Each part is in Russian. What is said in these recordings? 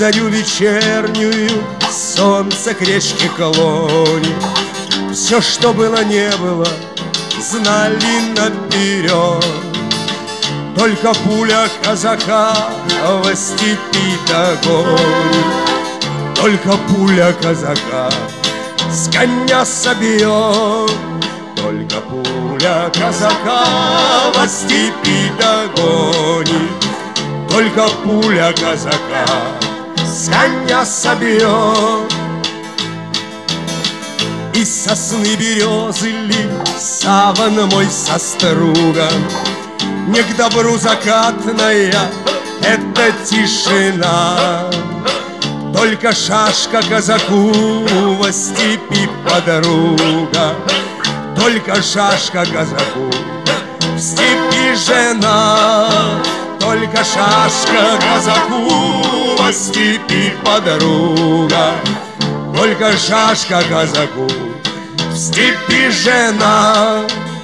зарю вечернюю солнце к речке клонит. Все, что было, не было, знали наперед. Только пуля казака во степи догонит. Только пуля казака с коня собьет. Только пуля казака во степи догонит. Только пуля казака с коня собьет. Из сосны березы ли саван мой со стругом. Не к добру закатная эта тишина. Только шашка казаку во степи подруга. Только шашка казаку в степи жена. Только шашка казаку во степи подруга. Только шашка казаку в степи жена.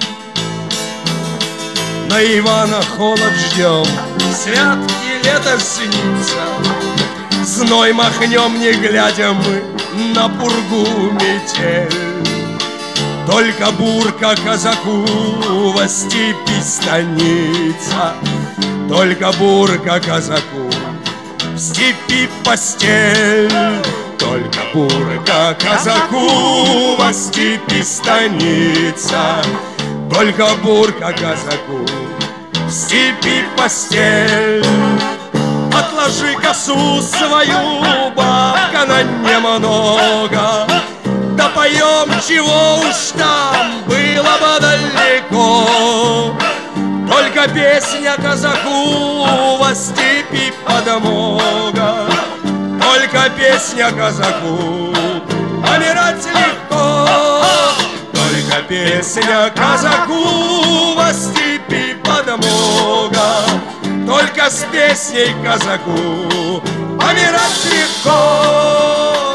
На Ивана холод ждем, святки лето снится. Зной махнем, не глядя мы на пургу метель. Только бурка казаку во степи станица. Только бурка казаку в степи постель. Только бурка казаку во степи станица. Только бурка казаку в степи постель. Отложи косу свою, бабка, на немного. Да поем, чего уж там было бы далеко. Только песня казаку во степи подмога. Только песня казаку помирать легко. Только песня казаку во степи подмога. Только с песней казаку помирать легко.